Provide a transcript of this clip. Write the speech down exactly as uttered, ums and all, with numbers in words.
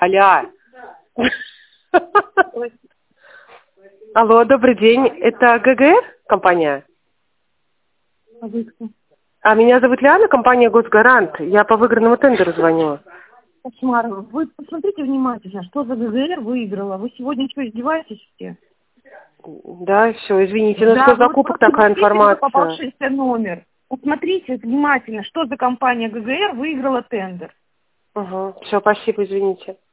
Аля. Алло, добрый день. Это ГГР компания? А вы кто? А меня зовут Лиана, компания Госгарант. Я по выигранному тендеру звоню. Кошмар. Вы посмотрите внимательно, что за ГГР выиграла. Вы сегодня что, издеваетесь все? Да, все, извините, ну Да, что вы закупок просто такая смотрите на информация? попавшийся номер. Посмотрите внимательно, что за компания ГГР выиграла тендер. Угу. Все, спасибо, извините.